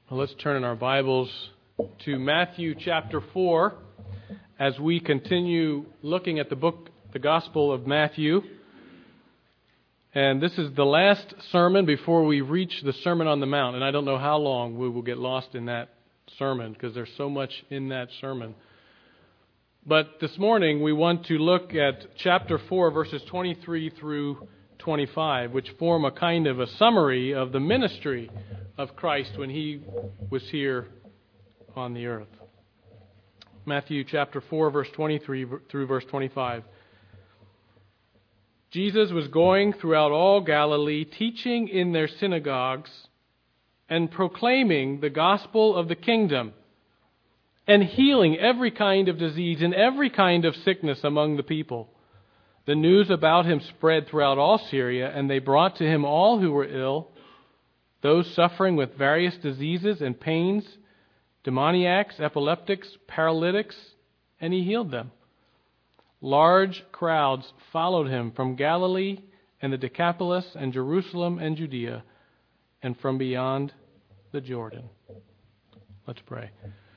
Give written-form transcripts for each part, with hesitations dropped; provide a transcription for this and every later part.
Well, let's turn in our Bibles to Matthew chapter 4 as we continue looking at the Gospel of Matthew. And this is the last sermon before we reach the Sermon on the Mount. And I don't know how long we will get lost in that sermon because there's so much in that sermon. But this morning we want to look at chapter 4, verses 23 through 25, which form a kind of a summary of the ministry of Christ when He was here on the earth. Matthew chapter 4, verse 23 through verse 25. Jesus was going throughout all Galilee, teaching in their synagogues and proclaiming the gospel of the kingdom and healing every kind of disease and every kind of sickness among the people. The news about Him spread throughout all Syria, and they brought to Him all who were ill, those suffering with various diseases and pains, demoniacs, epileptics, paralytics, and He healed them. Large crowds followed Him from Galilee and the Decapolis and Jerusalem and Judea and from beyond the Jordan. Let's pray.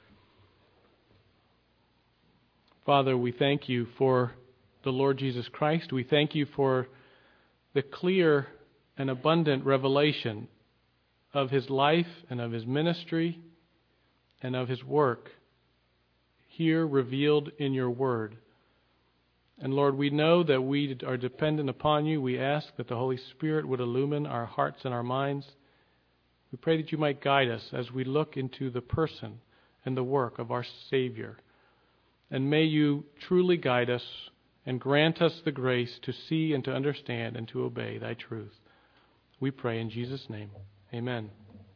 Father, we thank You for the Lord Jesus Christ. We thank You for the clear and abundant revelation of His life and of His ministry and of His work here revealed in Your Word. And Lord, we know that we are dependent upon You. We ask that the Holy Spirit would illumine our hearts and our minds. We pray that You might guide us as we look into the person and the work of our Savior. And may You truly guide us and grant us the grace to see and to understand and to obey Thy truth. We pray in Jesus' name. Amen.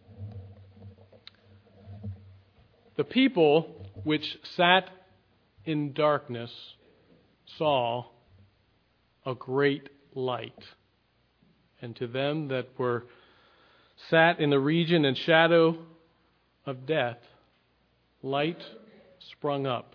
The people which sat in darkness saw a great light. And to them that were sat in the region and shadow of death, light sprung up.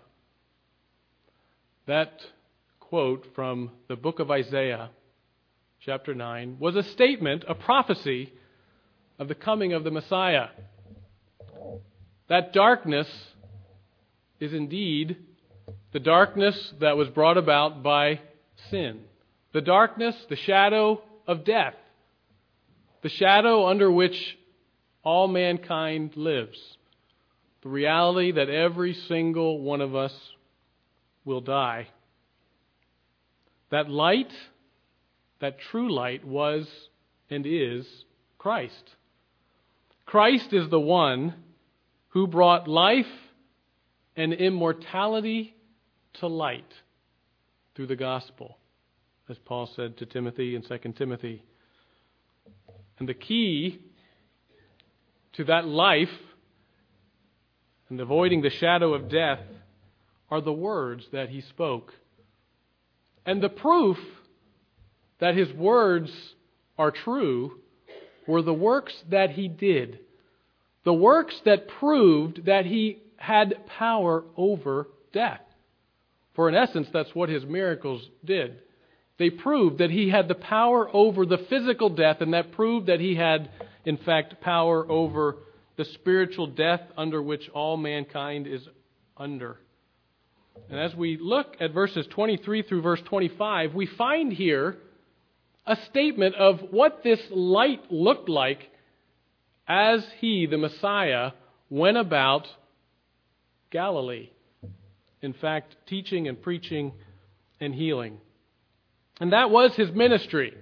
That quote from the book of Isaiah, chapter 9, was a statement, a prophecy of the coming of the Messiah. That darkness is indeed the darkness that was brought about by sin. The darkness, the shadow of death. The shadow under which all mankind lives. The reality that every single one of us will die. That light, that true light was and is Christ. Christ is the one who brought life and immortality to light through the gospel, as Paul said to Timothy in 2 Timothy. And the key to that life and avoiding the shadow of death are the words that He spoke. And the proof that His words are true were the works that He did. The works that proved that He had power over death. For in essence, that's what His miracles did. They proved that He had the power over the physical death, and that proved that He had, in fact, power over the spiritual death under which all mankind is under. And as we look at verses 23 through verse 25, we find here a statement of what this light looked like as He, the Messiah, went about Galilee. In fact, teaching and preaching and healing. And that was His ministry.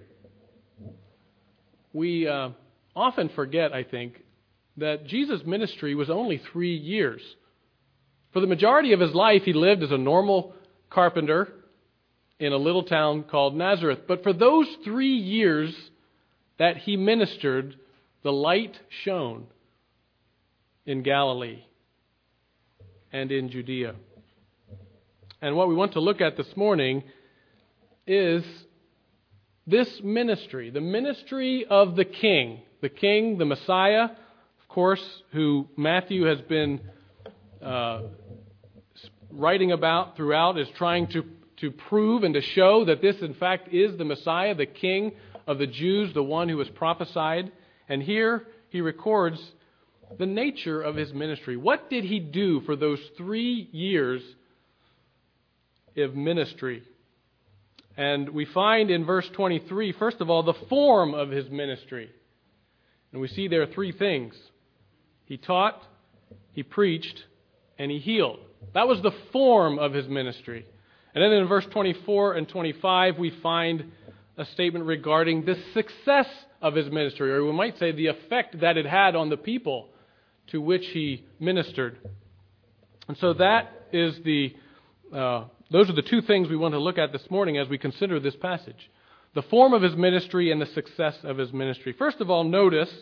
We often forget, I think, that Jesus' ministry was only 3 years. For the majority of His life, He lived as a normal carpenter in a little town called Nazareth. But for those 3 years that He ministered, the light shone in Galilee and in Judea. And what we want to look at this morning is this ministry, the ministry of the King, the Messiah, of course, who Matthew has been writing about throughout, is trying to prove and to show that this, in fact, is the Messiah, the King of the Jews, the one who was prophesied. And here he records the nature of his ministry. What did he do for those 3 years of ministry? And we find in verse 23, first of all, the form of his ministry. And we see there 3 things. He taught, he preached, and he healed. That was the form of his ministry. And then in verse 24 and 25, we find a statement regarding the success of his ministry, or we might say the effect that it had on the people to which he ministered. And so that is those are the 2 things we want to look at this morning as we consider this passage. The form of his ministry and the success of his ministry. First of all, notice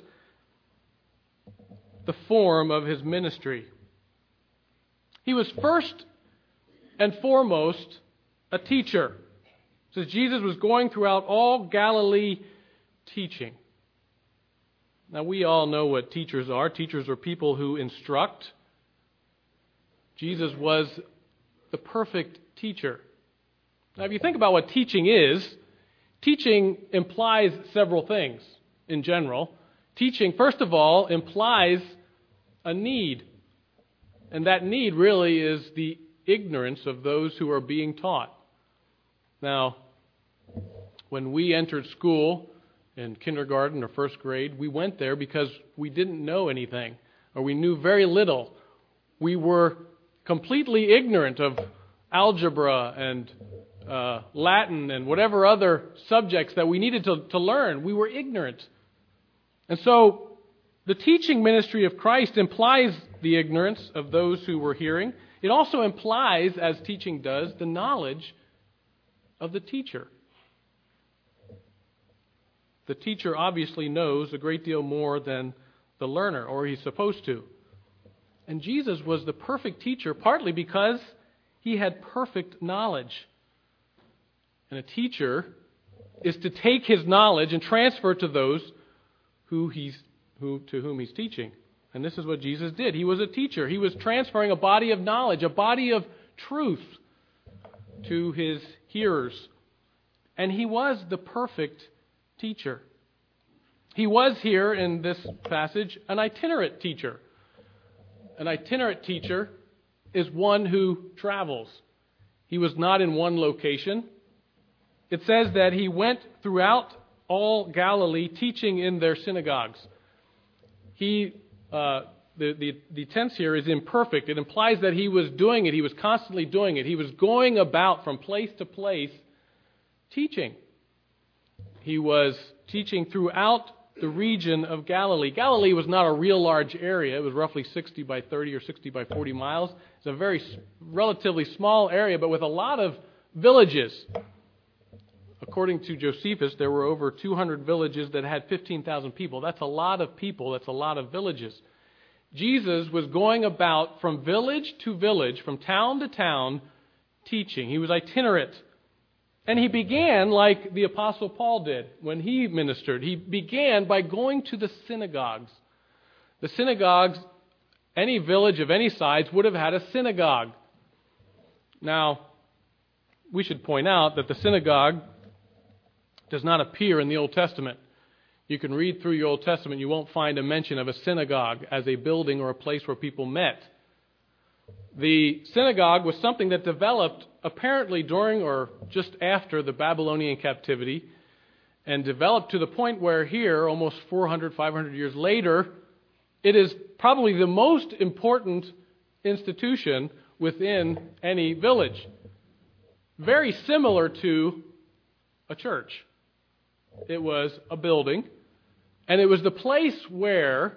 the form of his ministry. He was first and foremost a teacher. It says Jesus was going throughout all Galilee teaching. Now we all know what teachers are. Teachers are people who instruct. Jesus was the perfect teacher. Now if you think about what teaching is, teaching implies several things in general. Teaching, first of all, implies a need. And that need really is the ignorance of those who are being taught. Now, when we entered school in kindergarten or first grade, we went there because we didn't know anything, or we knew very little. We were completely ignorant of algebra and Latin and whatever other subjects that we needed to learn. We were ignorant. And so the teaching ministry of Christ implies the ignorance of those who were hearing. It also implies, as teaching does, the knowledge of the teacher. The teacher obviously knows a great deal more than the learner, or he's supposed to. And Jesus was the perfect teacher, partly because he had perfect knowledge. And a teacher is to take his knowledge and transfer it to those to whom he's teaching. And this is what Jesus did. He was a teacher. He was transferring a body of knowledge, a body of truth to his hearers. And he was the perfect teacher. He was here in this passage an itinerant teacher. An itinerant teacher is one who travels. He was not in one location. It says that he went throughout all Galilee teaching in their synagogues. The tense here is imperfect. It implies that he was doing it. He was constantly doing it. He was going about from place to place teaching. He was teaching throughout the region of Galilee. Galilee was not a real large area. It was roughly 60 by 30 or 60 by 40 miles. It's a very relatively small area, but with a lot of villages. According to Josephus, there were over 200 villages that had 15,000 people. That's a lot of people. That's a lot of villages. Jesus was going about from village to village, from town to town, teaching. He was itinerant. And he began like the Apostle Paul did when he ministered. He began by going to the synagogues. The synagogues, any village of any size would have had a synagogue. Now, we should point out that the synagogue does not appear in the Old Testament. You can read through your Old Testament, you won't find a mention of a synagogue as a building or a place where people met. The synagogue was something that developed apparently during or just after the Babylonian captivity, and developed to the point where here, almost 400, 500 years later, it is probably the most important institution within any village. Very similar to a church. It was a building, and it was the place where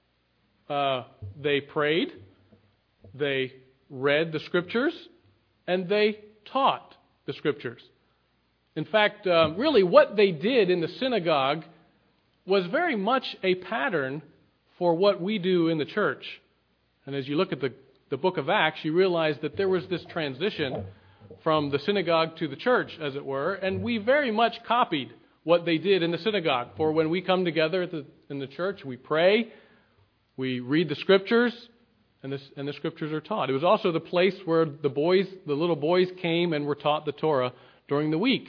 they prayed, they read the Scriptures, and they taught the Scriptures. In fact, really what they did in the synagogue was very much a pattern for what we do in the church. And as you look at the book of Acts, you realize that there was this transition from the synagogue to the church, as it were, and we very much copied what they did in the synagogue. For when we come together in the church, we pray, we read the Scriptures, and the Scriptures are taught. It was also the place where the little boys came and were taught the Torah during the week.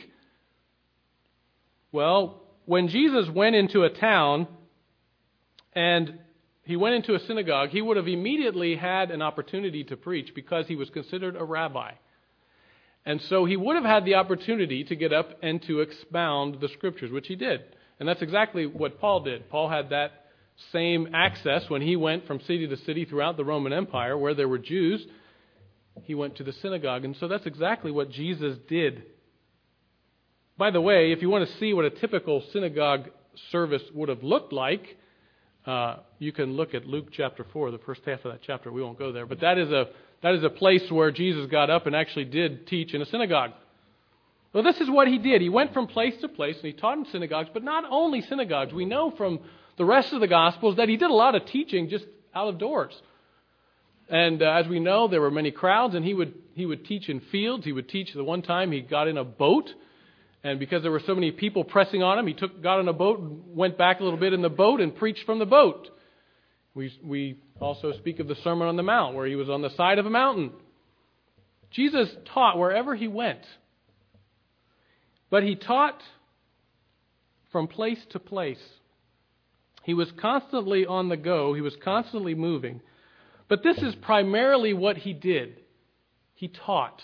Well, when Jesus went into a town and he went into a synagogue, he would have immediately had an opportunity to preach because he was considered a rabbi. And so he would have had the opportunity to get up and to expound the Scriptures, which he did. And that's exactly what Paul did. Paul had that same access when he went from city to city throughout the Roman Empire where there were Jews. He went to the synagogue. And so that's exactly what Jesus did. By the way, if you want to see what a typical synagogue service would have looked like, you can look at Luke chapter 4, the first half of that chapter. We won't go there. But that is a place where Jesus got up and actually did teach in a synagogue. Well, this is what he did. He went from place to place and he taught in synagogues, but not only synagogues. We know from the rest of the Gospels that he did a lot of teaching just out of doors. And as we know, there were many crowds, and he would teach in fields. He would teach. The one time he got in a boat, and because there were so many people pressing on him, he got on a boat and went back a little bit in the boat and preached from the boat. We also speak of the Sermon on the Mount, where he was on the side of a mountain. Jesus taught wherever he went. But he taught from place to place. He was constantly on the go. He was constantly moving. But this is primarily what he did. He taught.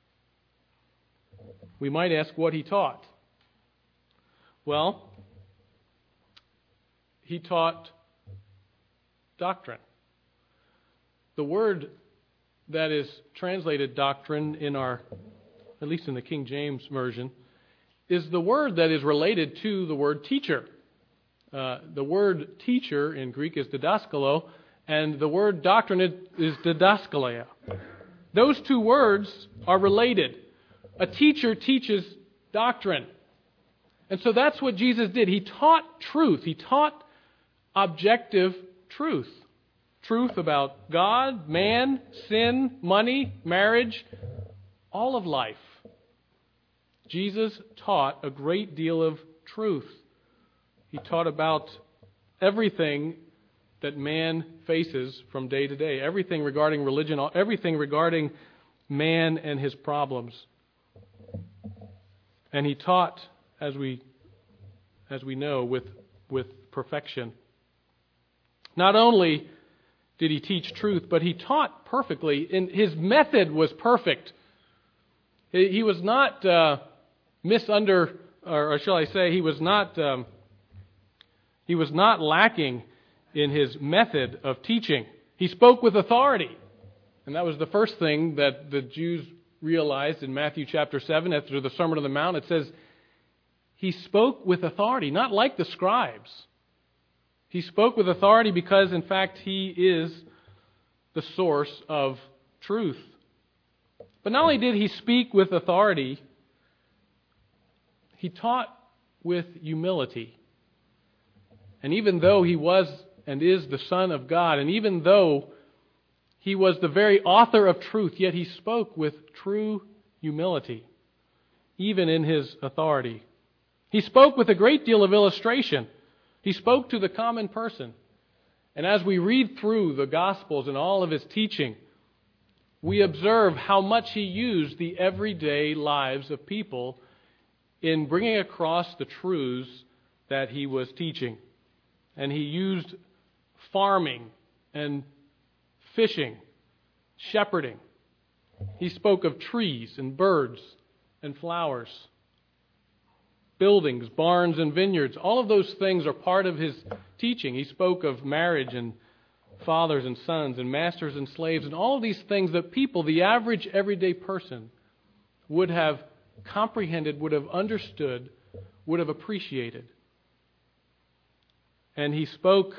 We might ask what he taught. Well, he taught doctrine. The word that is translated doctrine in at least in the King James Version, is the word that is related to the word teacher. The word teacher in Greek is didaskalo, and the word doctrine is didaskalia. Those two words are related. A teacher teaches doctrine. And so that's what Jesus did. He taught truth. He taught objective truth. Truth about God, man, sin, money, marriage, all of life. Jesus taught a great deal of truth. He taught about everything that man faces from day to day. Everything regarding religion, everything regarding man and his problems. And he taught, as we know, with perfection. Not only did he teach truth, but he taught perfectly. And his method was perfect. He was not or shall I say, he was not lacking in his method of teaching. He spoke with authority. And that was the first thing that the Jews realized in Matthew chapter 7 after the Sermon on the Mount. It says, he spoke with authority, not like the scribes. He spoke with authority because, in fact, he is the source of truth. But not only did he speak with authority, he taught with humility. And even though he was and is the Son of God, and even though he was the very author of truth, yet he spoke with true humility, even in his authority. He spoke with a great deal of illustration. He spoke to the common person. And as we read through the Gospels and all of his teaching, we observe how much he used the everyday lives of people in bringing across the truths that he was teaching. And he used farming and fishing, shepherding. He spoke of trees and birds and flowers, buildings, barns and vineyards. All of those things are part of his teaching. He spoke of marriage and fathers and sons and masters and slaves and all of these things that people, the average everyday person, would have comprehended, would have understood, would have appreciated. And he spoke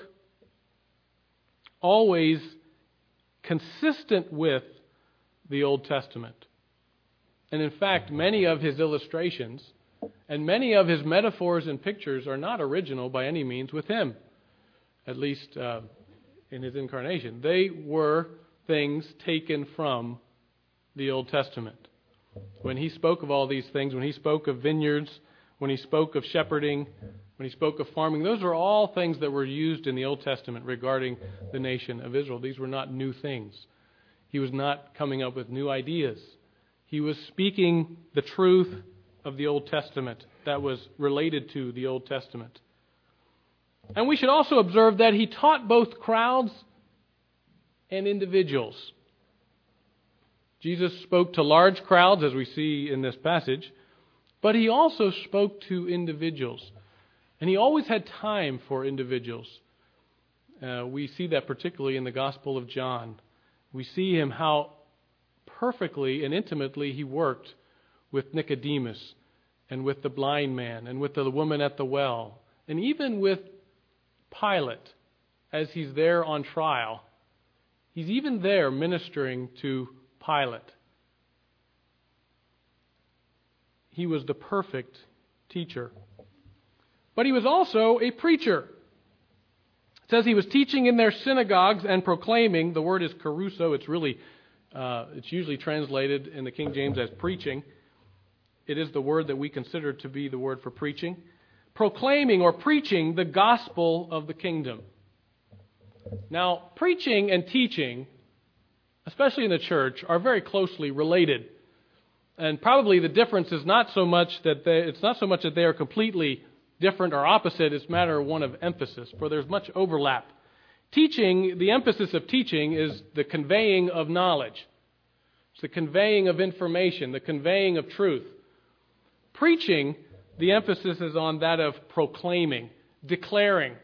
always consistent with the Old Testament. And in fact, many of his illustrations and many of his metaphors and pictures are not original by any means with him, at least in his incarnation. They were things taken from the Old Testament. When he spoke of all these things, when he spoke of vineyards, when he spoke of shepherding, when he spoke of farming, those are all things that were used in the Old Testament regarding the nation of Israel. These were not new things. He was not coming up with new ideas. He was speaking the truth of the Old Testament that was related to the Old Testament. And we should also observe that he taught both crowds and individuals. Jesus spoke to large crowds, as we see in this passage, but he also spoke to individuals. And he always had time for individuals. We see that particularly in the Gospel of John. We see him how perfectly and intimately he worked with Nicodemus and with the blind man and with the woman at the well and even with Pilate as he's there on trial. He's even there ministering to Pilate. He was the perfect teacher. But he was also a preacher. It says he was teaching in their synagogues and proclaiming. The word is caruso. It's usually translated in the King James as preaching. It is the word that we consider to be the word for preaching. Proclaiming or preaching the gospel of the kingdom. Now, preaching and teaching, especially in the church, are very closely related. And probably the difference is not so much that they are completely different or opposite. It's a matter of one of emphasis, for there's much overlap. Teaching, the emphasis of teaching is the conveying of knowledge. It's the conveying of information, the conveying of truth. Preaching, the emphasis is on that of proclaiming, declaring.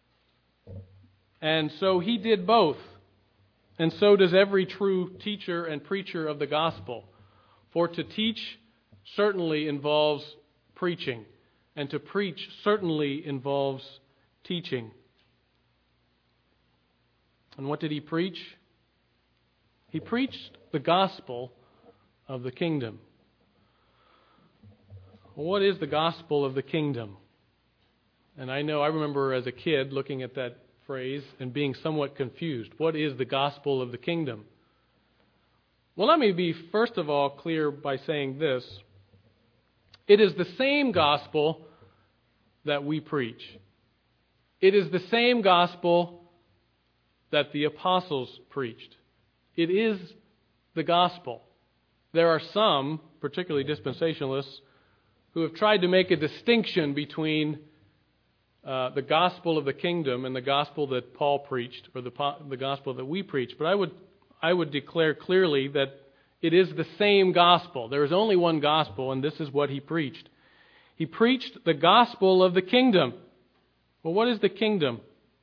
And so he did both. And so does every true teacher and preacher of the gospel. For to teach certainly involves preaching. And to preach certainly involves teaching. And what did he preach? He preached the gospel of the kingdom. Well, what is the gospel of the kingdom? And I remember as a kid looking at that phrase and being somewhat confused. What is the gospel of the kingdom? Well, let me be first of all clear by saying this. It is the same gospel that we preach. It is the same gospel that the apostles preached. It is the gospel. There are some, particularly dispensationalists, who have tried to make a distinction between the gospel of the kingdom and the gospel that Paul preached, or the gospel that we preach. But I would declare clearly that it is the same gospel. There is only one gospel, and this is what he preached. He preached the gospel of the kingdom. Well, what is the kingdom?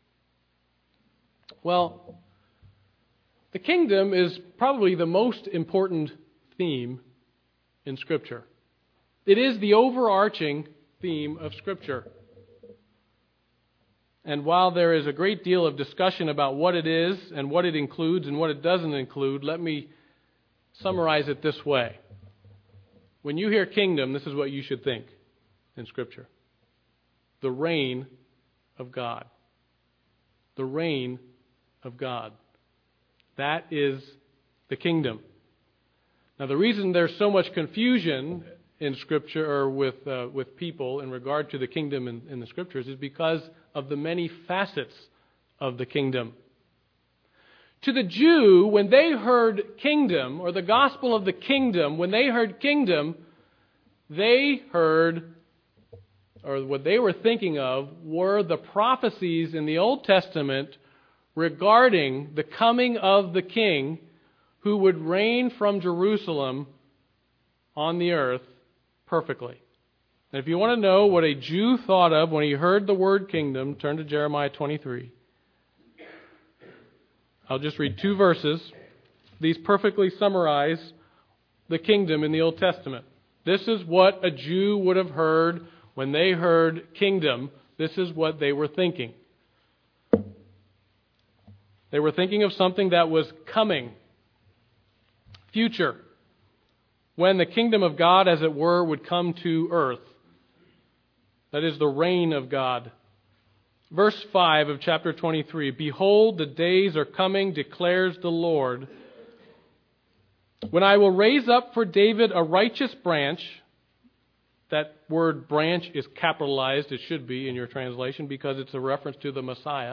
Well, the kingdom is probably the most important theme in Scripture. It is the overarching theme of Scripture. And while there is a great deal of discussion about what it is and what it includes and what it doesn't include, let me summarize it this way. When you hear kingdom, this is what you should think in Scripture. The reign of God. The reign of God. That is the kingdom. Now, the reason there's so much confusion in Scripture or with people in regard to the kingdom in the Scriptures is because of the many facets of the kingdom. To the Jew, when they heard kingdom, or the gospel of the kingdom, when they heard kingdom, they heard, or what they were thinking of, were the prophecies in the Old Testament regarding the coming of the King who would reign from Jerusalem on the earth perfectly. And if you want to know what a Jew thought of when he heard the word kingdom, turn to Jeremiah 23. I'll just read 2 verses. These perfectly summarize the kingdom in the Old Testament. This is what a Jew would have heard when they heard kingdom. This is what they were thinking. They were thinking of something that was coming, future, when the kingdom of God, as it were, would come to earth. That is the reign of God. Verse 5 of chapter 23, "Behold, the days are coming, declares the Lord, when I will raise up for David a righteous branch." That word branch is capitalized, it should be in your translation, because it's a reference to the Messiah.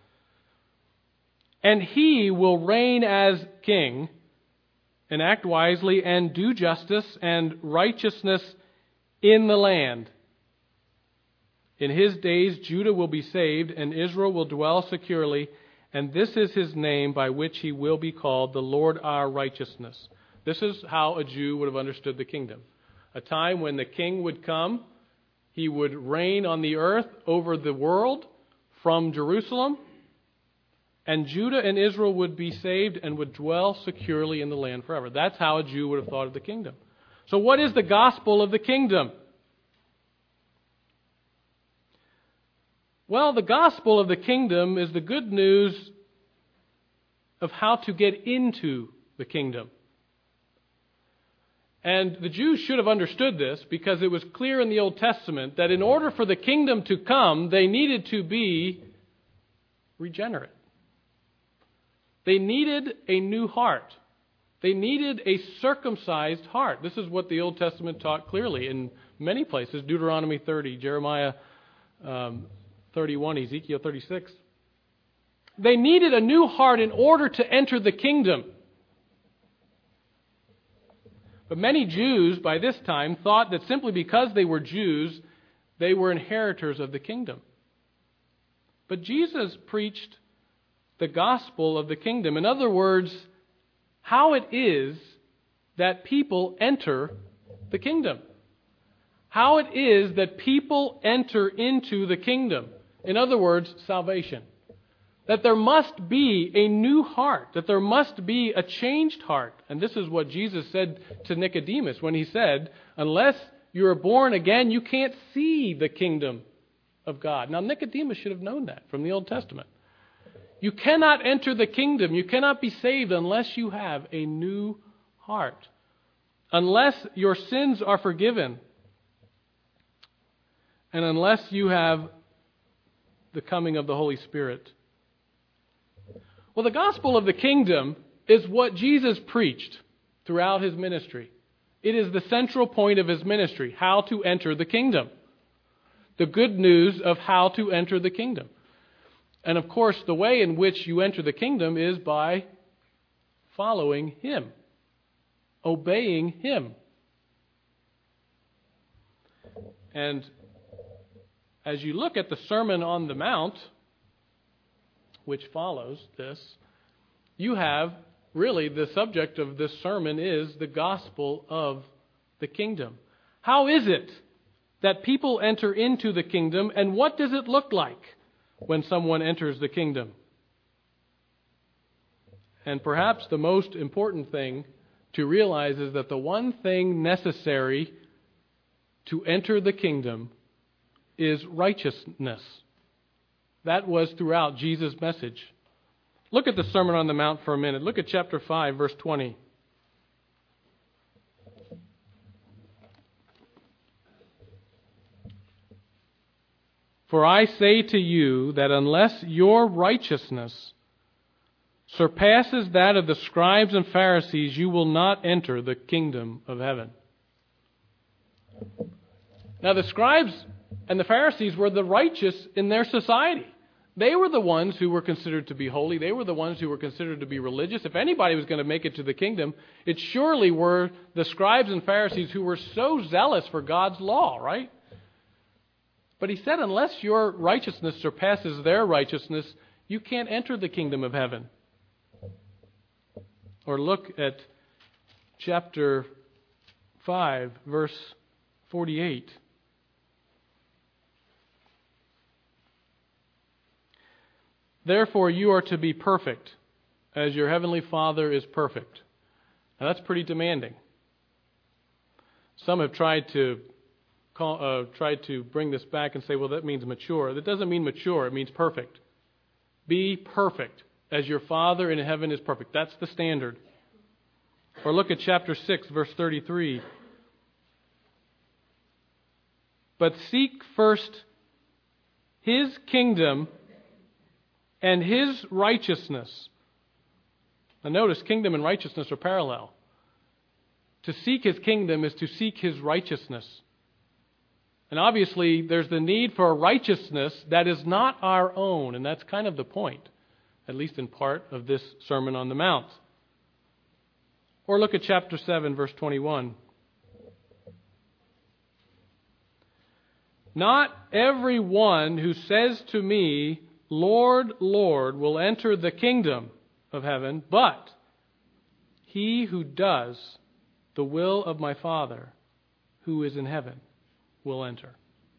"And he will reign as king, and act wisely, and do justice and righteousness in the land. In his days Judah will be saved, and Israel will dwell securely, and this is his name by which he will be called, the Lord our righteousness. This is how a Jew would have understood the kingdom. A time when the king would come, he would reign on the earth over the world from Jerusalem, and Judah and Israel would be saved and would dwell securely in the land forever. That's how a Jew would have thought of the kingdom. So what is the gospel of the kingdom? Well, the gospel of the kingdom is the good news of how to get into the kingdom. And the Jews should have understood this because it was clear in the Old Testament that in order for the kingdom to come, they needed to be regenerate. They needed a new heart. They needed a circumcised heart. This is what the Old Testament taught clearly in many places. Deuteronomy 30, Jeremiah 31, Ezekiel 36. They needed a new heart in order to enter the kingdom. But many Jews by this time thought that simply because they were Jews, they were inheritors of the kingdom. But Jesus preached the gospel of the kingdom. In other words, how it is that people enter the kingdom. How it is that people enter into the kingdom. In other words, salvation. That there must be a new heart. That there must be a changed heart. And this is what Jesus said to Nicodemus when he said, unless you are born again, you can't see the kingdom of God. Now, Nicodemus should have known that from the Old Testament. You cannot enter the kingdom. You cannot be saved unless you have a new heart. Unless your sins are forgiven. And unless you have the coming of the Holy Spirit. Well, the gospel of the kingdom is what Jesus preached throughout his ministry. It is the central point of his ministry, how to enter the kingdom. The good news of how to enter the kingdom. And of course, the way in which you enter the kingdom is by following him, obeying him. And as you look at the Sermon on the Mount, which follows this, you have really the subject of this sermon is the gospel of the kingdom. How is it that people enter into the kingdom, and what does it look like when someone enters the kingdom? And perhaps the most important thing to realize is that the one thing necessary to enter the kingdom is righteousness. That was throughout Jesus' message. Look at the Sermon on the Mount for a minute. Look at chapter 5, verse 20. For I say to you that unless your righteousness surpasses that of the scribes and Pharisees, you will not enter the kingdom of heaven. Now the scribes and the Pharisees were the righteous in their society. They were the ones who were considered to be holy. They were the ones who were considered to be religious. If anybody was going to make it to the kingdom, it surely were the scribes and Pharisees who were so zealous for God's law, right? But he said, unless your righteousness surpasses their righteousness, you can't enter the kingdom of heaven. Or look at chapter 5, verse 48. Therefore, you are to be perfect, as your heavenly Father is perfect. Now, that's pretty demanding. Some have tried to bring this back and say, well, that means mature. That doesn't mean mature. It means perfect. Be perfect, as your Father in heaven is perfect. That's the standard. Or look at chapter 6, verse 33. But seek first his kingdom and his righteousness. Now notice, kingdom and righteousness are parallel. To seek his kingdom is to seek his righteousness. And obviously, there's the need for a righteousness that is not our own. And that's kind of the point, at least in part, of this Sermon on the Mount. Or look at chapter 7, verse 21. Not every one who says to me, Lord, Lord, will enter the kingdom of heaven, but he who does the will of my Father who is in heaven will enter.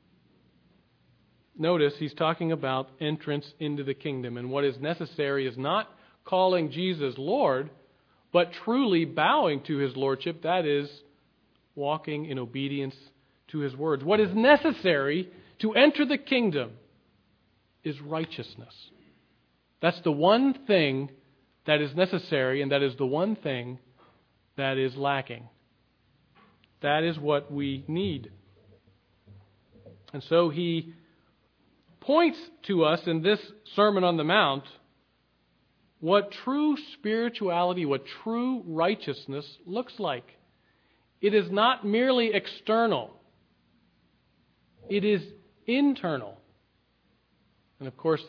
Notice he's talking about entrance into the kingdom, and what is necessary is not calling Jesus Lord, but truly bowing to his lordship, that is, walking in obedience to his words. What is necessary to enter the kingdom is righteousness. That's the one thing that is necessary, and that is the one thing that is lacking. That is what we need. And so he points to us in this Sermon on the Mount what true spirituality, what true righteousness looks like. It is not merely external. It is internal. And of course,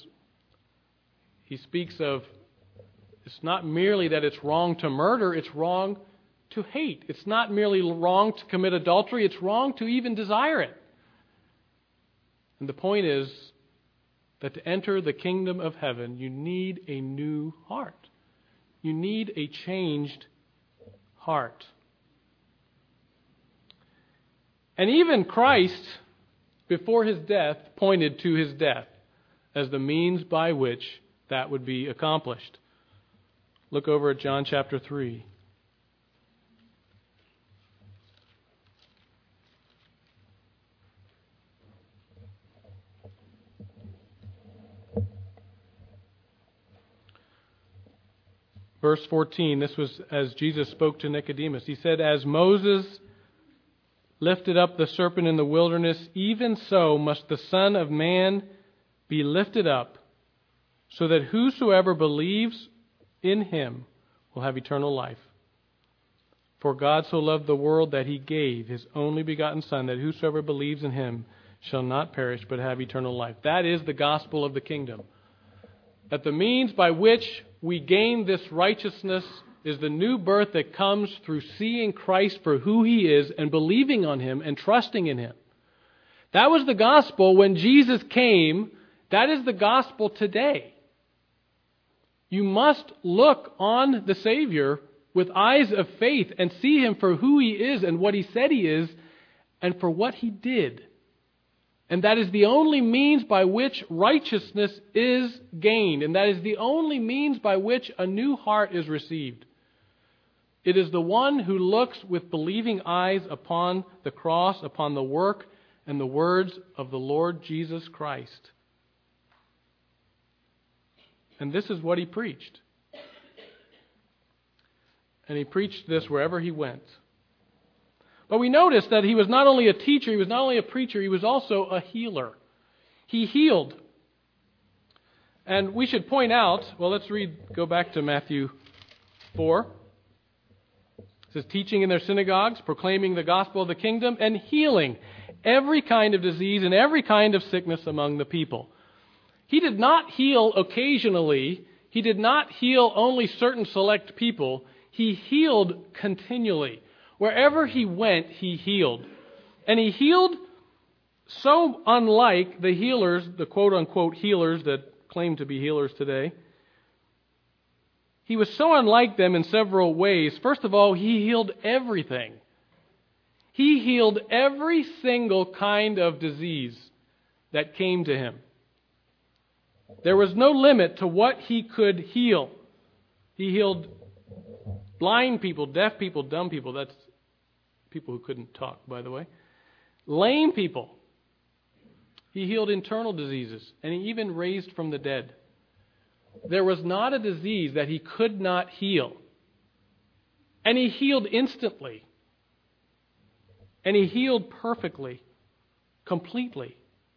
he speaks of, it's not merely that it's wrong to murder, it's wrong to hate. It's not merely wrong to commit adultery, it's wrong to even desire it. And the point is that to enter the kingdom of heaven, you need a new heart. You need a changed heart. And even Christ, before his death, pointed to his death as the means by which that would be accomplished. Look over at John chapter 3. Verse 14, this was as Jesus spoke to Nicodemus. He said, as Moses lifted up the serpent in the wilderness, even so must the Son of Man be lifted up, so that whosoever believes in him will have eternal life. For God so loved the world that he gave his only begotten Son, that whosoever believes in him shall not perish but have eternal life. That is the gospel of the kingdom. That the means by which we gain this righteousness is the new birth that comes through seeing Christ for who he is and believing on him and trusting in him. That was the gospel when Jesus came. That is the gospel today. You must look on the Savior with eyes of faith and see him for who he is and what he said he is and for what he did. And that is the only means by which righteousness is gained. And that is the only means by which a new heart is received. It is the one who looks with believing eyes upon the cross, upon the work and the words of the Lord Jesus Christ. And this is what he preached. And he preached this wherever he went. But we notice that he was not only a teacher, he was not only a preacher, he was also a healer. He healed. And we should point out, well, go back to Matthew 4. It says, teaching in their synagogues, proclaiming the gospel of the kingdom, and healing every kind of disease and every kind of sickness among the people. He did not heal occasionally. He did not heal only certain select people. He healed continually. Wherever he went, he healed. And he healed so unlike the healers, the quote-unquote healers that claim to be healers today. He was so unlike them in several ways. First of all, he healed everything. He healed every single kind of disease that came to him. There was no limit to what he could heal. He healed blind people, deaf people, dumb people. That's people who couldn't talk, by the way. Lame people. He healed internal diseases, and he even raised from the dead. There was not a disease that he could not heal. And he healed instantly. And he healed perfectly, completely,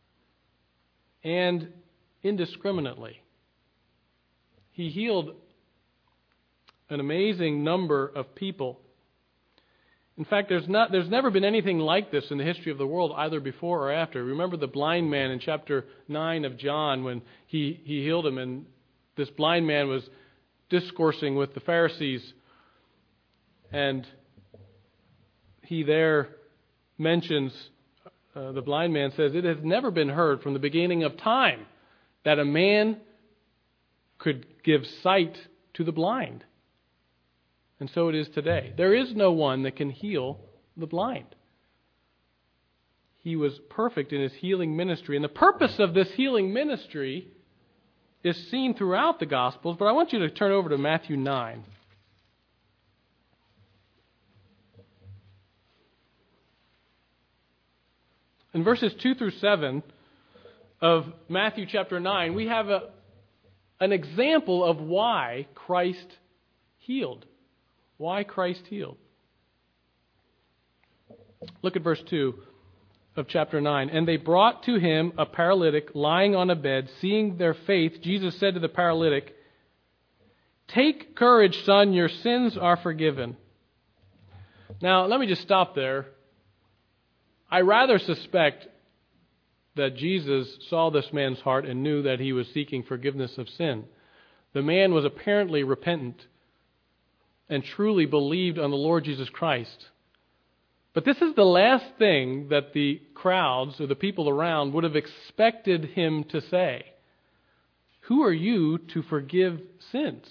and indiscriminately. He healed an amazing number of people. In fact, there's never been anything like this in the history of the world, either before or after. Remember the blind man in chapter 9 of John when he healed him, and this blind man was discoursing with the Pharisees, and he there mentions the blind man says, it has never been heard from the beginning of time that a man could give sight to the blind. And so it is today. There is no one that can heal the blind. He was perfect in his healing ministry. And the purpose of this healing ministry is seen throughout the Gospels, but I want you to turn over to Matthew 9. In verses 2 through 7 of Matthew chapter 9, we have an example of why Christ healed. Why Christ healed. Look at verse 2 of chapter 9. And they brought to him a paralytic lying on a bed. Seeing their faith, Jesus said to the paralytic, "Take courage, son, your sins are forgiven." Now, let me just stop there. I rather suspect that Jesus saw this man's heart and knew that he was seeking forgiveness of sin. The man was apparently repentant and truly believed on the Lord Jesus Christ. But this is the last thing that the crowds or the people around would have expected him to say. Who are you to forgive sins?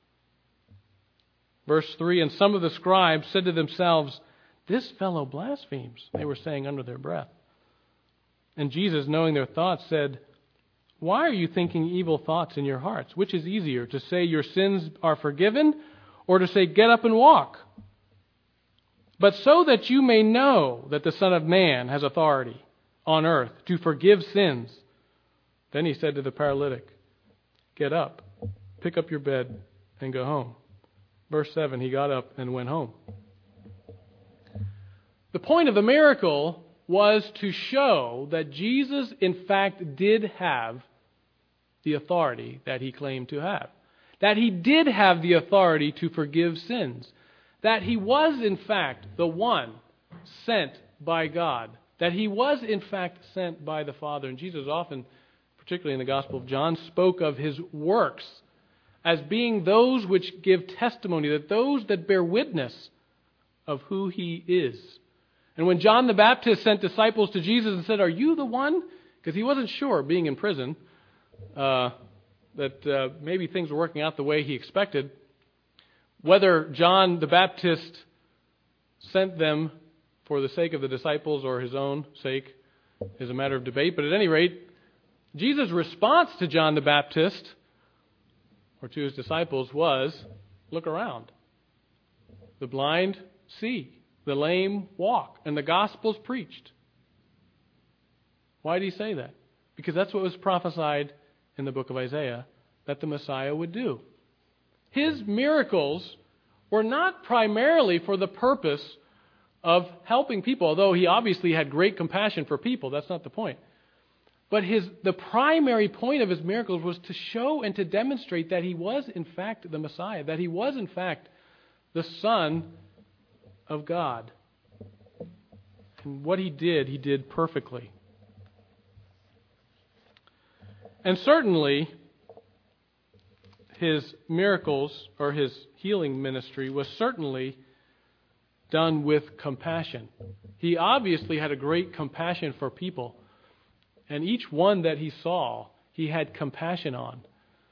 Verse 3, and some of the scribes said to themselves, "This fellow blasphemes," they were saying under their breath. And Jesus, knowing their thoughts, said, "Why are you thinking evil thoughts in your hearts? Which is easier, to say your sins are forgiven, or to say get up and walk? But so that you may know that the Son of Man has authority on earth to forgive sins." Then he said to the paralytic, "Get up, pick up your bed, and go home." Verse 7, he got up and went home. The point of the miracle was to show that Jesus, in fact, did have the authority that he claimed to have. That he did have the authority to forgive sins. That he was, in fact, the one sent by God. That he was, in fact, sent by the Father. And Jesus often, particularly in the Gospel of John, spoke of his works as being those which give testimony, that those that bear witness of who he is. And when John the Baptist sent disciples to Jesus and said, "Are you the one?" Because he wasn't sure, being in prison, that maybe things were working out the way he expected. Whether John the Baptist sent them for the sake of the disciples or his own sake is a matter of debate. But at any rate, Jesus' response to John the Baptist, or to his disciples, was, "Look around. The blind see. The lame walk, and the gospel's preached." Why did he say that? Because that's what was prophesied in the book of Isaiah, that the Messiah would do. His miracles were not primarily for the purpose of helping people, although he obviously had great compassion for people. That's not the point. But the primary point of his miracles was to show and to demonstrate that he was in fact the Messiah, that he was in fact the Son of God. And what he did perfectly. And certainly, his miracles, or his healing ministry, was certainly done with compassion. He obviously had a great compassion for people. And each one that he saw, he had compassion on.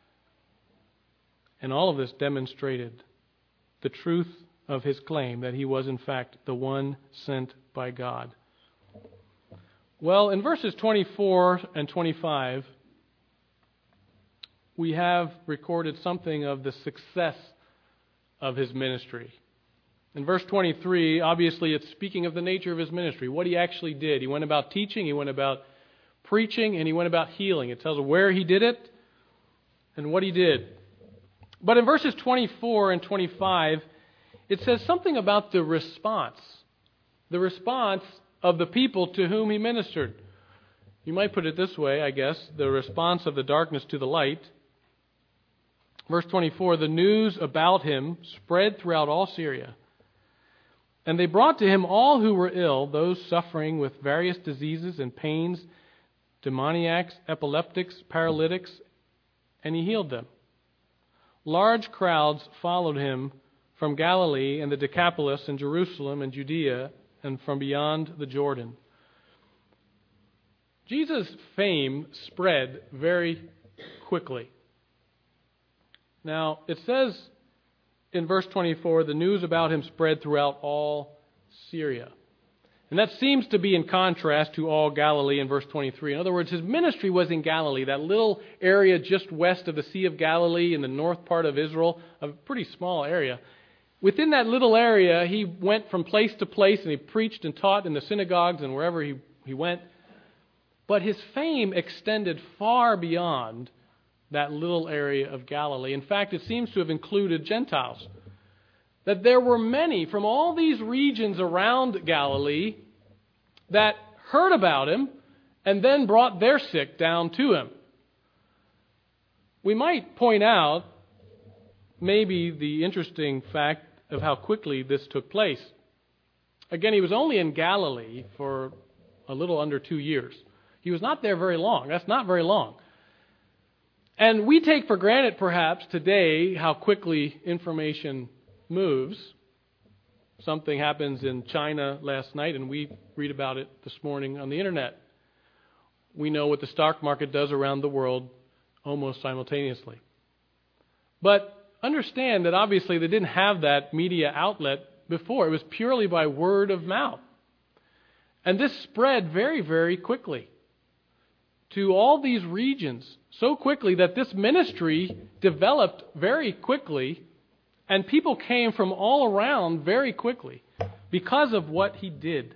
And all of this demonstrated the truth of his claim that he was in fact the one sent by God. Well, in verses 24 and 25, we have recorded something of the success of his ministry. In verse 23, obviously it's speaking of the nature of his ministry, what he actually did. He went about teaching, he went about preaching, and he went about healing. It tells us where he did it and what he did. But in verses 24 and 25, it says something about the response of the people to whom he ministered. You might put it this way, I guess, the response of the darkness to the light. Verse 24, the news about him spread throughout all Syria. And they brought to him all who were ill, those suffering with various diseases and pains, demoniacs, epileptics, paralytics, and he healed them. Large crowds followed him from Galilee and the Decapolis and Jerusalem and Judea and from beyond the Jordan. Jesus' fame spread very quickly. Now, it says in verse 24, the news about him spread throughout all Syria. And that seems to be in contrast to all Galilee in verse 23. In other words, his ministry was in Galilee, that little area just west of the Sea of Galilee in the north part of Israel, a pretty small area. Within that little area, he went from place to place and he preached and taught in the synagogues and wherever he went. But his fame extended far beyond that little area of Galilee. In fact, it seems to have included Gentiles. That there were many from all these regions around Galilee that heard about him and then brought their sick down to him. We might point out maybe the interesting fact of how quickly this took place. Again, he was only in Galilee for a little under 2 years. He was not there very long. That's not very long. And we take for granted perhaps today how quickly information moves. Something happens in China last night and we read about it this morning on the internet. We know what the stock market does around the world almost simultaneously. But understand that obviously they didn't have that media outlet before. It was purely by word of mouth. And this spread very, very quickly to all these regions, so quickly that this ministry developed very quickly. And people came from all around very quickly because of what he did.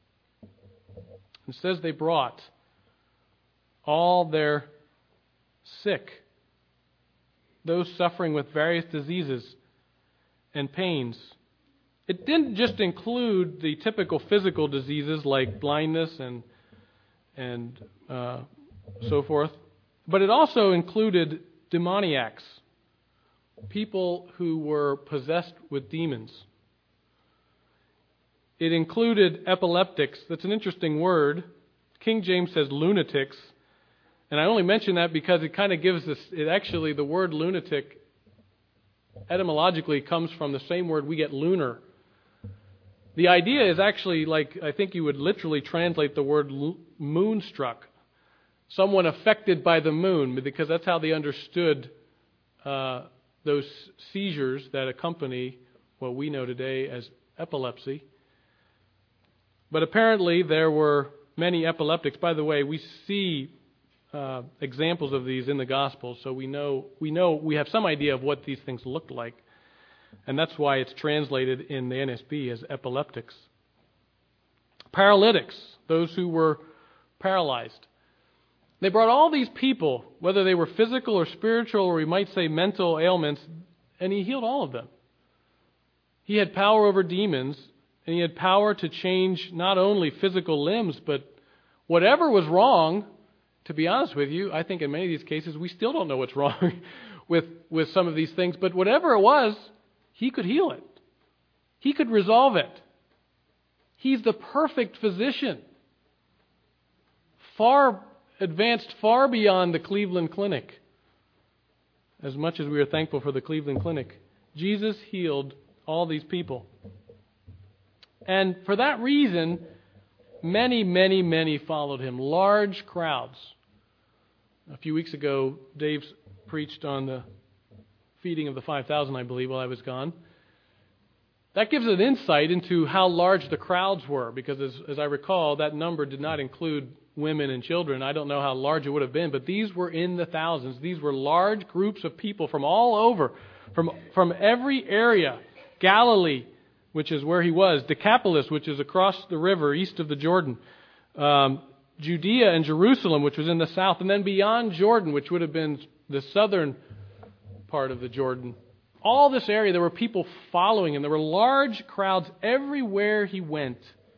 It says they brought all their sick, those suffering with various diseases and pains. It didn't just include the typical physical diseases like blindness and so forth, but it also included demoniacs. People who were possessed with demons. It included epileptics. That's an interesting word. King James says lunatics. And I only mention that because it kind of gives us, the word lunatic etymologically comes from the same word we get lunar. The idea is actually like, I think you would literally translate the word moonstruck. Someone affected by the moon, because that's how they understood those seizures that accompany what we know today as epilepsy. But apparently there were many epileptics. By the way, we see examples of these in the Gospels, so we have some idea of what these things looked like. And that's why it's translated in the NSB as epileptics. Paralytics, those who were paralyzed. They brought all these people, whether they were physical or spiritual, or we might say mental ailments, and he healed all of them. He had power over demons, and he had power to change not only physical limbs, but whatever was wrong. To be honest with you, I think in many of these cases we still don't know what's wrong with some of these things, but whatever it was, he could heal it. He could resolve it. He's the perfect physician. Advanced far beyond the Cleveland Clinic. As much as we are thankful for the Cleveland Clinic, Jesus healed all these people. And for that reason, many, many, many followed him. Large crowds. A few weeks ago, Dave preached on the feeding of the 5,000, I believe, while I was gone. That gives an insight into how large the crowds were, because as I recall, that number did not include women and children. I don't know how large it would have been, but these were in the thousands. These were large groups of people from all over, from every area. Galilee, which is where he was. Decapolis, which is across the river east of the Jordan. Judea and Jerusalem, which was in the south. And then beyond Jordan, which would have been the southern part of the Jordan. All this area, there were people following him. There were large crowds everywhere he went.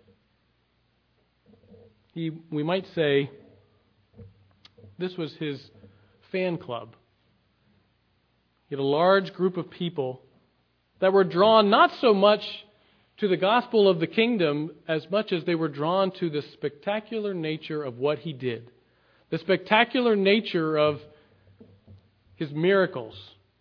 We might say this was his fan club. He had a large group of people that were drawn not so much to the gospel of the kingdom as much as they were drawn to the spectacular nature of what he did. The spectacular nature of his miracles.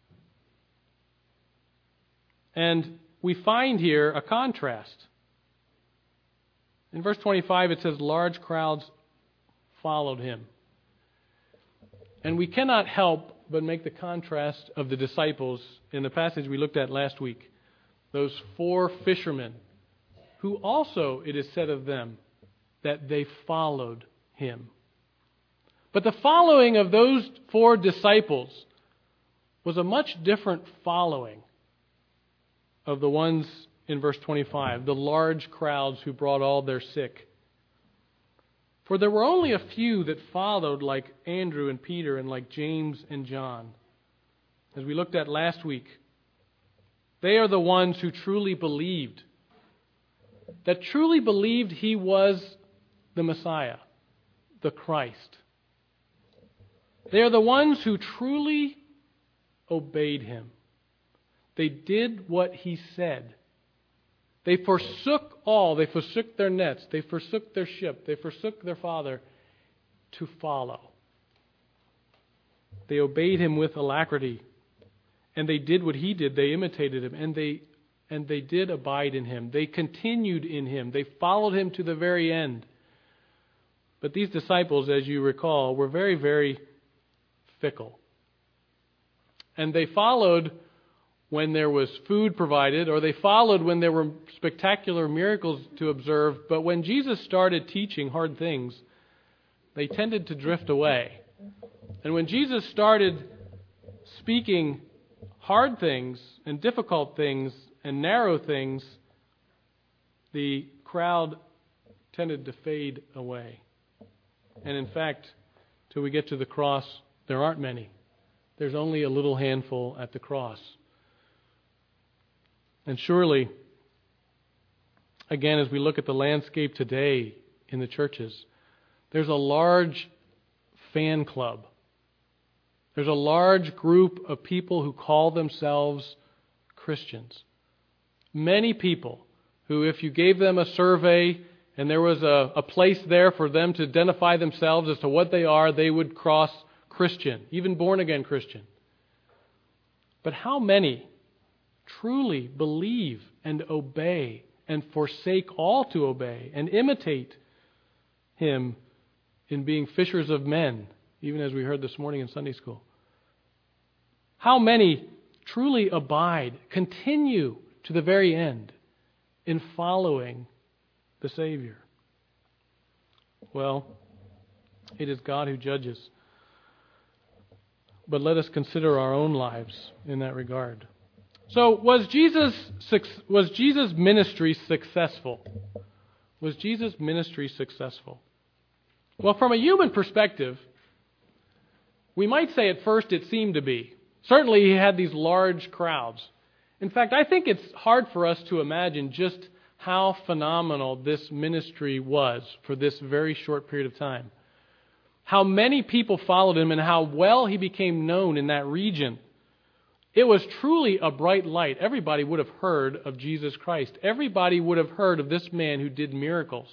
And we find here a contrast. In verse 25 it says large crowds followed him. And we cannot help but make the contrast of the disciples in the passage we looked at last week. Those 4 fishermen who also, it is said of them, that they followed him. But the following of those 4 disciples was a much different following of the ones in verse 25, the large crowds who brought all their sick. For there were only a few that followed, like Andrew and Peter and like James and John. As we looked at last week, they are the ones who truly believed, that truly believed he was the Messiah, the Christ. They are the ones who truly obeyed him. They did what he said. They forsook all. They forsook their nets. They forsook their ship. They forsook their father to follow. They obeyed him with alacrity. And they did what he did. They imitated him. And they did abide in him. They continued in him. They followed him to the very end. But these disciples, as you recall, were very, very fickle. And they followed when there was food provided, or they followed when there were spectacular miracles to observe. But when Jesus started teaching hard things, they tended to drift away. And when Jesus started speaking hard things and difficult things and narrow things, the crowd tended to fade away. And in fact, till we get to the cross, there aren't many. There's only a little handful at the cross. And surely, again, as we look at the landscape today in the churches, there's a large fan club. There's a large group of people who call themselves Christians. Many people who, if you gave them a survey and there was a place there for them to identify themselves as to what they are, they would cross Christian, even born-again Christian. But how many truly believe and obey and forsake all to obey and imitate him in being fishers of men, even as we heard this morning in Sunday school? How many truly abide, continue to the very end in following the Savior? Well, it is God who judges. But let us consider our own lives in that regard. So, was Jesus' ministry successful? Was Jesus' ministry successful? Well, from a human perspective, we might say at first it seemed to be. Certainly he had these large crowds. In fact, I think it's hard for us to imagine just how phenomenal this ministry was for this very short period of time. How many people followed him and how well he became known in that region. It was truly a bright light. Everybody would have heard of Jesus Christ. Everybody would have heard of this man who did miracles.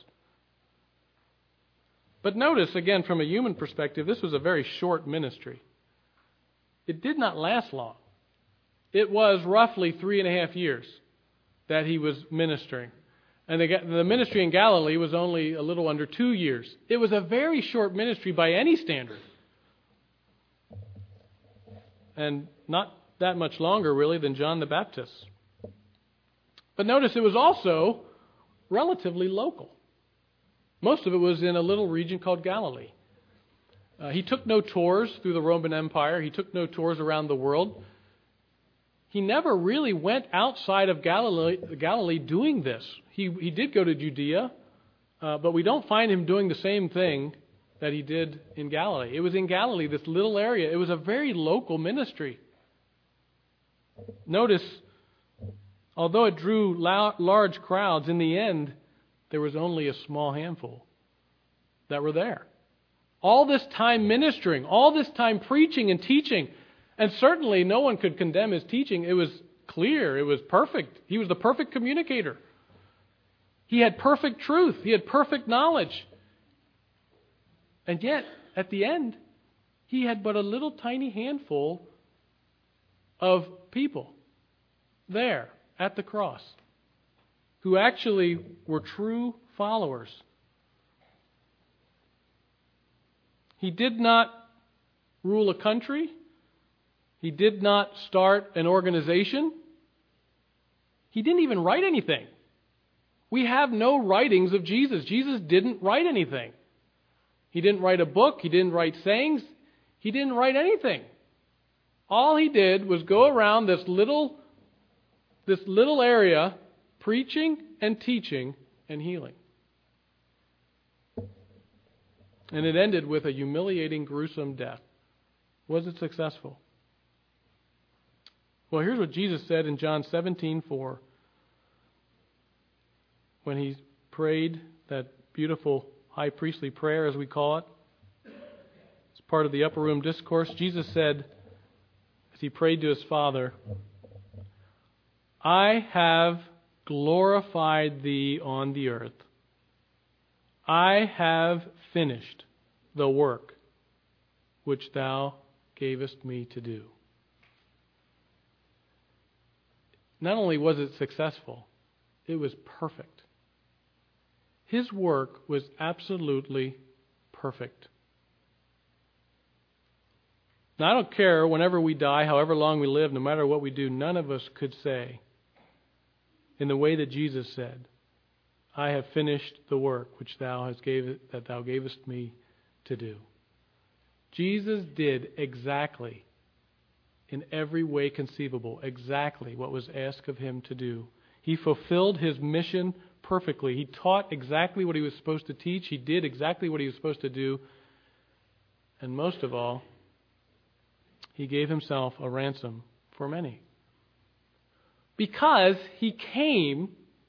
But notice, again, from a human perspective, this was a very short ministry. It did not last long. It was roughly 3.5 years that he was ministering. And the ministry in Galilee was only a little under 2 years. It was a very short ministry by any standard. And not that much longer, really, than John the Baptist. But notice it was also relatively local. Most of it was in a little region called Galilee. He took no tours through the Roman Empire. He took no tours around the world. He never really went outside of Galilee doing this. He did go to Judea, but we don't find him doing the same thing that he did in Galilee. It was in Galilee, this little area. It was a very local ministry. Notice, although it drew large crowds, in the end, there was only a small handful that were there. All this time ministering, all this time preaching and teaching, and certainly no one could condemn his teaching. It was clear, it was perfect. He was the perfect communicator. He had perfect truth. He had perfect knowledge. And yet, at the end, he had but a little tiny handful of people there at the cross who actually were true followers. He did not rule a country. He did not start an organization. He didn't even write anything. We have no writings of Jesus. Jesus didn't write anything. He didn't write a book. He didn't write sayings. He didn't write anything. All he did was go around this little area preaching and teaching and healing. And it ended with a humiliating, gruesome death. Was it successful? Well, here's what Jesus said in John 17:4. When he prayed that beautiful high priestly prayer, as we call it. It's part of the upper room discourse. Jesus said, as he prayed to his Father, I have glorified thee on the earth. I have finished the work which thou gavest me to do. Not only was it successful, it was perfect. His work was absolutely perfect. Now, I don't care whenever we die, however long we live, no matter what we do, none of us could say, in the way that Jesus said, I have finished the work which thou gavest me to do. Jesus did exactly, in every way conceivable, exactly what was asked of him to do. He fulfilled his mission perfectly. He taught exactly what he was supposed to teach. He did exactly what he was supposed to do. And most of all, he gave himself a ransom for many. Because he came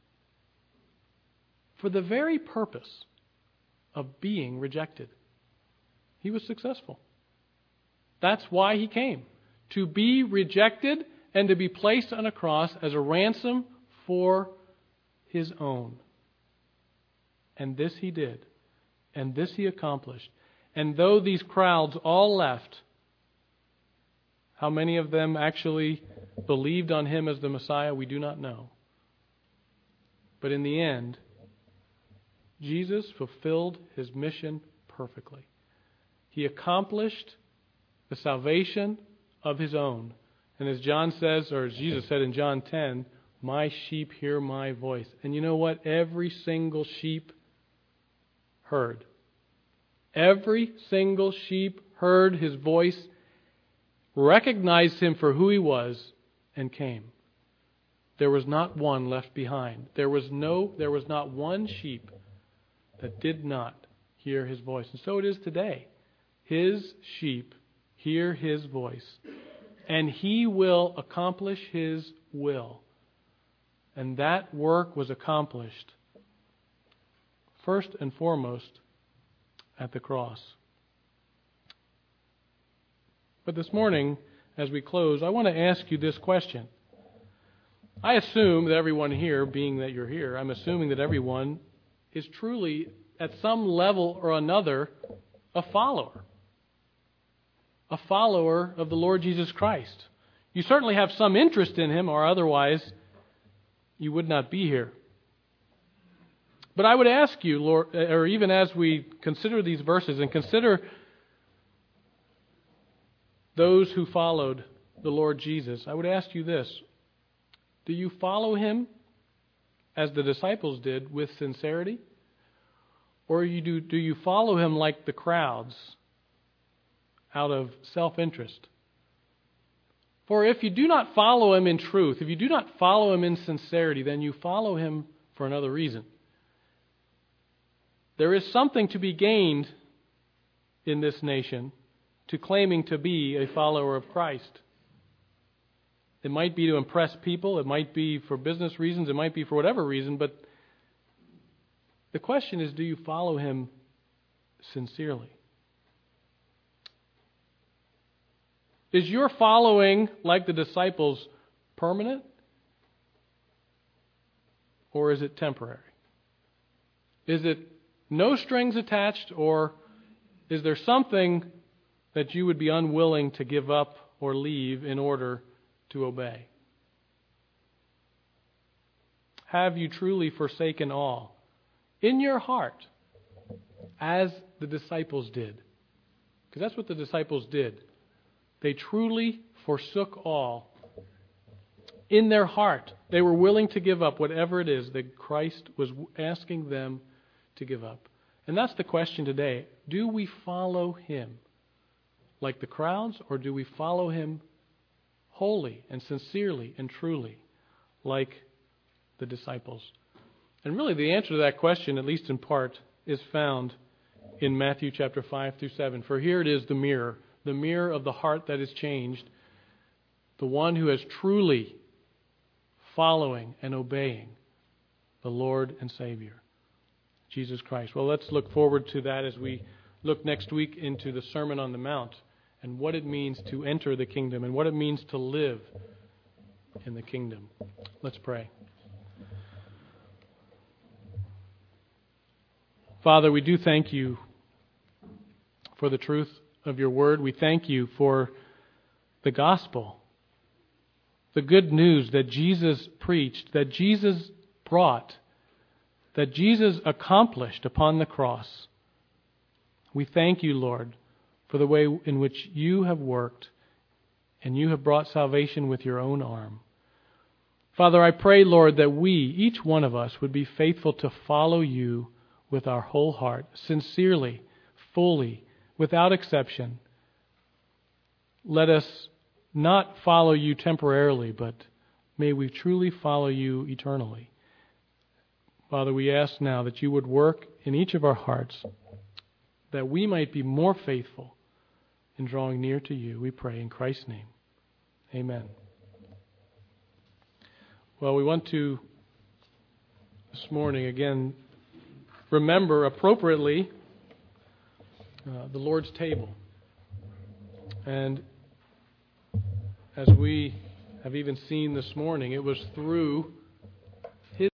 for the very purpose of being rejected. He was successful. That's why he came. To be rejected and to be placed on a cross as a ransom for his own. And this he did. And this he accomplished. And though these crowds all left, how many of them actually believed on him as the Messiah, we do not know. But in the end, Jesus fulfilled his mission perfectly. He accomplished the salvation of his own. And as John says, or as Jesus said in John 10, my sheep hear my voice. And you know what? Every single sheep heard. Every single sheep heard his voice, recognized him for who he was, and came. There was not one left behind. There was not one sheep that did not hear his voice. And so it is today. His sheep hear his voice, and he will accomplish his will. And that work was accomplished first and foremost at the cross. But this morning, as we close, I want to ask you this question. I assume that everyone here, being that you're here, I'm assuming that everyone is truly, at some level or another, a follower. A follower of the Lord Jesus Christ. You certainly have some interest in him, or otherwise you would not be here. But I would ask you, Lord, or even as we consider these verses and consider those who followed the Lord Jesus, I would ask you this. Do you follow him as the disciples did with sincerity? Or do you follow him like the crowds out of self-interest? For if you do not follow him in truth, if you do not follow him in sincerity, then you follow him for another reason. There is something to be gained in this nation to claiming to be a follower of Christ. It might be to impress people, it might be for business reasons, it might be for whatever reason, but the question is, do you follow him sincerely? Is your following, like the disciples, permanent? Or is it temporary? Is it no strings attached, or is there something that you would be unwilling to give up or leave in order to obey? Have you truly forsaken all in your heart, as the disciples did? Because that's what the disciples did. They truly forsook all. In their heart, they were willing to give up whatever it is that Christ was asking them to give up. And that's the question today. Do we follow Him like the crowds, or do we follow Him wholly and sincerely and truly like the disciples? And really the answer to that question, at least in part, is found in Matthew chapter 5 through 7. For here it is, the mirror of the heart that is changed, the one who is truly following and obeying the Lord and Savior, Jesus Christ. Well, let's look forward to that as we look next week into the Sermon on the Mount and what it means to enter the kingdom and what it means to live in the kingdom. Let's pray. Father, we do thank you for the truth of your word. We thank you for the gospel, the good news that Jesus preached, that Jesus brought, that Jesus accomplished upon the cross. We thank you, Lord, for the way in which you have worked and you have brought salvation with your own arm. Father, I pray, Lord, that we, each one of us, would be faithful to follow you with our whole heart, sincerely, fully, without exception. Let us not follow you temporarily, but may we truly follow you eternally. Father, we ask now that you would work in each of our hearts, that we might be more faithful in drawing near to you. We pray in Christ's name. Amen. Well, we want to, this morning, again, remember appropriately the Lord's table. And as we have even seen this morning, it was through